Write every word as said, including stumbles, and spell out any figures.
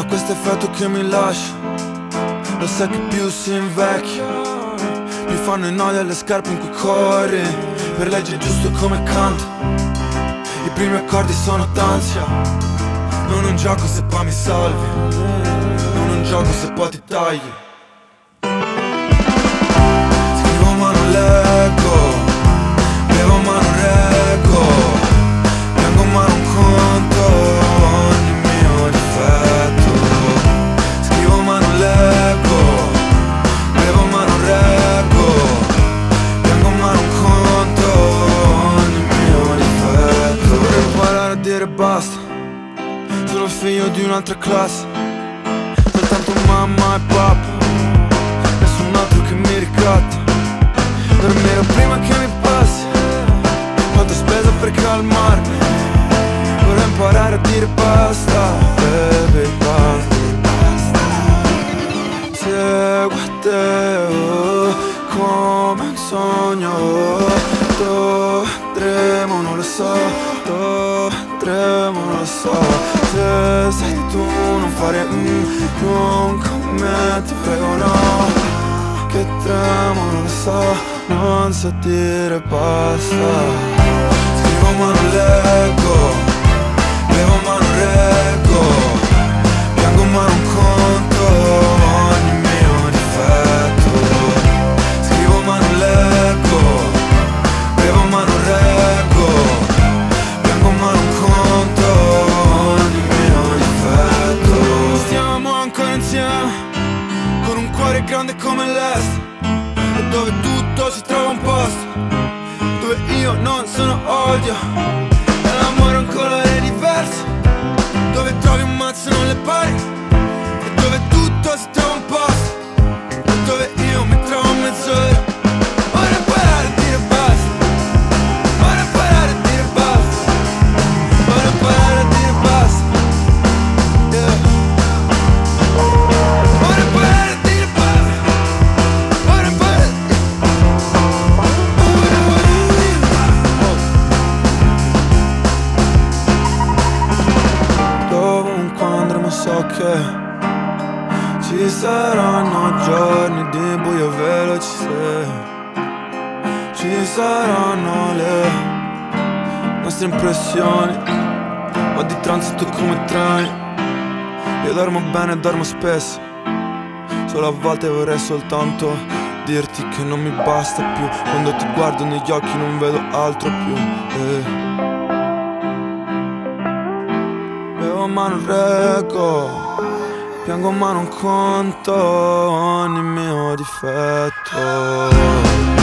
ha questo effetto che mi lascia. Lo sai che più si invecchia, più fanno i nodi alle scarpe in cui corri. Per legge è giusto come canta, i primi accordi sono d'ansia. Non un gioco se poi mi salvi, non un gioco se poi ti tagli. Scrivo ma non leggo, bevo ma non reggo, piango ma non conto ogni mio difetto. Scrivo ma non leggo, bevo ma non reggo, piango ma non conto ogni mio difetto. Vorrei imparare a dire basta, sono figlio di un'altra classe, soltanto mamma e papà, nessun altro che mi ricatta. Dormire prima che mi passi, quanto ho speso per calmarmi. Vorrei imparare a dire basta, baby, basta. Seguo a te, oh, come un sogno. Dove andremo non lo so, dove andremo non lo so. Se sei tu non fare mm, non con me, ti prego no. Che tremo non lo so, non so dire basta. Scrivo ma non leggo, bevo ma non reggo, piango ma non conto ogni mio difetto. Scrivo ma non leggo, bevo ma non reggo, piango ma non conto ogni mio difetto. Stiamo ancora insieme, con un cuore grande come l'est, e dove tutto si trova un posto, dove io non sono odio, e l'amore è un colore diverso, dove trovi un mazzo non le pari, e dove tutto si trova un posto, e dove io mi trovo a mezz'ora. Vorrei imparare a dire basta, vorrei imparare a dire basta, vorrei imparare a dire basta, yeah. Vorrei imparare a dire basta, vorrei imparare a dire dovunque andremo so che ci saranno giorni di buio veloce, se ci saranno le nostre impressioni, ma di transito come treni. Io dormo bene e dormo spesso, solo a volte vorrei soltanto dirti che non mi basta più. Quando ti guardo negli occhi non vedo altro più, eh. Bevo ma non reggo, piango ma non conto ogni mio difetto.